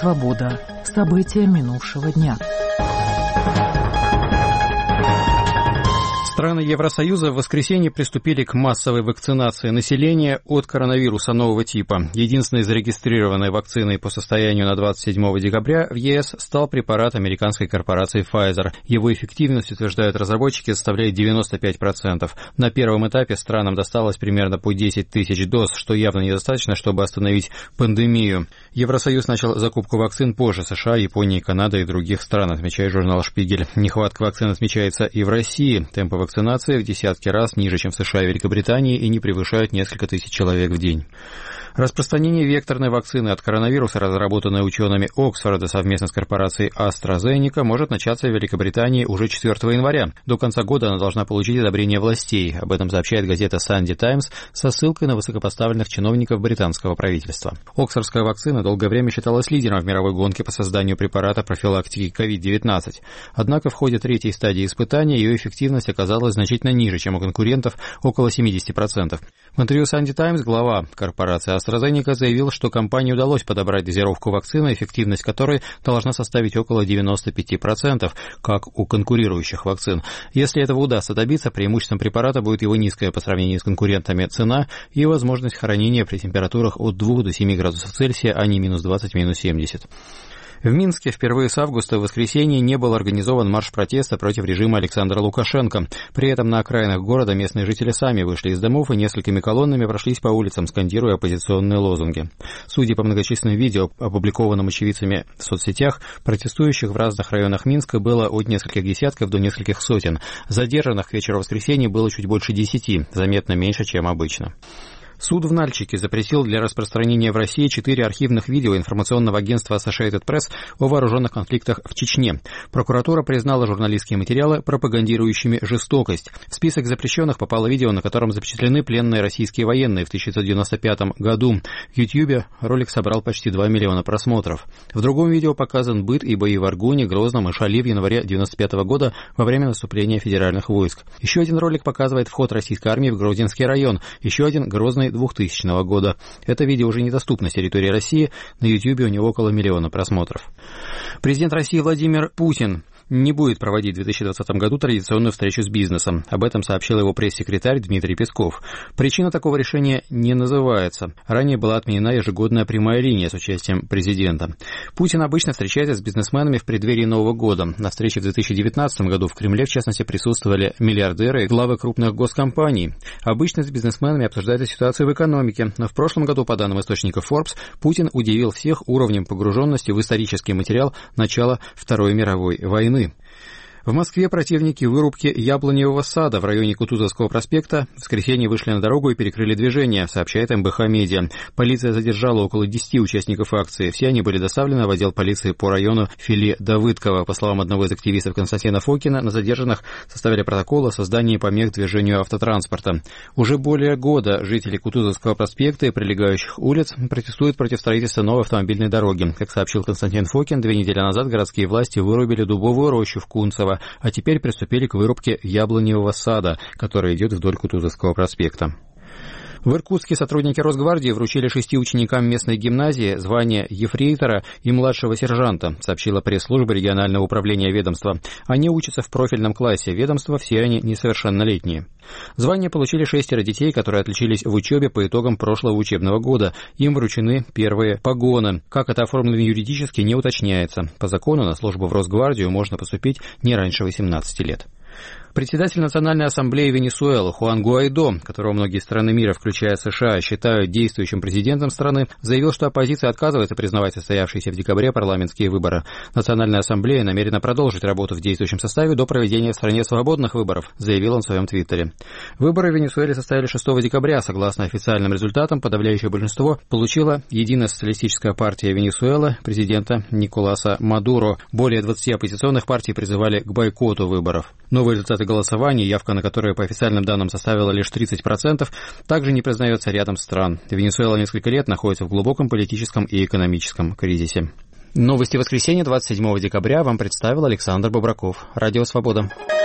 «Свобода». События минувшего дня. Страны Евросоюза в воскресенье приступили к массовой вакцинации населения от коронавируса нового типа. Единственной зарегистрированной вакциной по состоянию на 27 декабря в ЕС стал препарат американской корпорации Pfizer. Его эффективность, утверждают разработчики, составляет 95%. На первом этапе странам досталось примерно по 10 тысяч доз, что явно недостаточно, чтобы остановить пандемию. Евросоюз начал закупку вакцин позже США, Японии, Канады и других стран, отмечает журнал «Шпигель». Нехватка вакцин отмечается и в России. Темпы вакцинации в десятки раз ниже, чем в США и Великобритании, и не превышают несколько тысяч человек в день. Распространение векторной вакцины от коронавируса, разработанной учеными Оксфорда совместно с корпорацией AstraZeneca, может начаться в Великобритании уже 4 января. До конца года она должна получить одобрение властей. Об этом сообщает газета Sunday Times со ссылкой на высокопоставленных чиновников британского правительства. Оксфордская вакцина долгое время считалась лидером в мировой гонке по созданию препарата профилактики COVID-19. Однако в ходе третьей стадии испытания ее эффективность оказалась значительно ниже, чем у конкурентов, около 70%. В интервью Sunday Times глава корпорации AstraZeneca заявил, что компании удалось подобрать дозировку вакцины, эффективность которой должна составить около 95%, как у конкурирующих вакцин. Если этого удастся добиться, преимуществом препарата будет его низкая по сравнению с конкурентами цена и возможность хранения при температурах от 2 до 7 градусов Цельсия, а не минус 20, минус 70. В Минске впервые с августа в воскресенье не был организован марш протеста против режима Александра Лукашенко. При этом на окраинах города местные жители сами вышли из домов и несколькими колоннами прошлись по улицам, скандируя оппозиционные лозунги. Судя по многочисленным видео, опубликованным очевидцами в соцсетях, протестующих в разных районах Минска было от нескольких десятков до нескольких сотен. Задержанных к вечеру воскресенья было чуть больше 10, заметно меньше, чем обычно. Суд в Нальчике запретил для распространения в России 4 архивных видео информационного агентства Associated Press о вооруженных конфликтах в Чечне. Прокуратура признала журналистские материалы пропагандирующими жестокость. В список запрещенных попало видео, на котором запечатлены пленные российские военные в 1995 году. В YouTube ролик собрал почти 2 миллиона просмотров. В другом видео показан быт и бои в Аргуне, Грозном и Шали в январе 1995 года во время наступления федеральных войск. Еще один ролик показывает вход российской армии в Грозинский район. Еще один — Грозный 2000 года. Это видео уже недоступно с территории России. На YouTube у него около 1 миллиона просмотров. Президент России Владимир Путин не будет проводить в 2020 году традиционную встречу с бизнесом. Об этом сообщил его пресс-секретарь Дмитрий Песков. Причина такого решения не называется. Ранее была отменена ежегодная прямая линия с участием президента. Путин обычно встречается с бизнесменами в преддверии Нового года. На встрече в 2019 году в Кремле, в частности, присутствовали миллиардеры и главы крупных госкомпаний. Обычно с бизнесменами обсуждается ситуацию в экономике, но в прошлом году, по данным источников Forbes, Путин удивил всех уровнем погруженности в исторический материал начала Второй мировой войны. В Москве противники вырубки яблоневого сада в районе Кутузовского проспекта в воскресенье вышли на дорогу и перекрыли движение, сообщает МБХ Медиа. Полиция задержала около 10 участников акции. Все они были доставлены в отдел полиции по району Фили Давыдкова. По словам одного из активистов Константина Фокина, на задержанных составили протокол о создании помех движению автотранспорта. Уже более года жители Кутузовского проспекта и прилегающих улиц протестуют против строительства новой автомобильной дороги. Как сообщил Константин Фокин, 2 недели назад городские власти вырубили дубовую рощу в Кунцево, а теперь приступили к вырубке яблоневого сада, который идет вдоль Кутузовского проспекта. В Иркутске сотрудники Росгвардии вручили 6 ученикам местной гимназии звания ефрейтора и младшего сержанта, сообщила пресс-служба регионального управления ведомства. Они учатся в профильном классе ведомства, все они несовершеннолетние. Звание получили 6 детей, которые отличились в учебе по итогам прошлого учебного года. Им вручены первые погоны. Как это оформлено юридически, не уточняется. По закону на службу в Росгвардию можно поступить не раньше 18 лет. Председатель Национальной ассамблеи Венесуэлы Хуан Гуайдо, которого многие страны мира, включая США, считают действующим президентом страны, заявил, что оппозиция отказывается признавать состоявшиеся в декабре парламентские выборы. Национальная ассамблея намерена продолжить работу в действующем составе до проведения в стране свободных выборов, заявил он в своем твиттере. Выборы в Венесуэле состоялись 6 декабря. Согласно официальным результатам, подавляющее большинство получила Единая социалистическая партия Венесуэлы президента Николаса Мадуро. Более 20 оппозиционных партий призывали к бойкоту выборов. Новые результаты голосования, явка на которые по официальным данным составила лишь 30%, также не признается рядом стран. Венесуэла несколько лет находится в глубоком политическом и экономическом кризисе. Новости воскресенья 27 декабря вам представил Александр Бобраков. Радио «Свобода».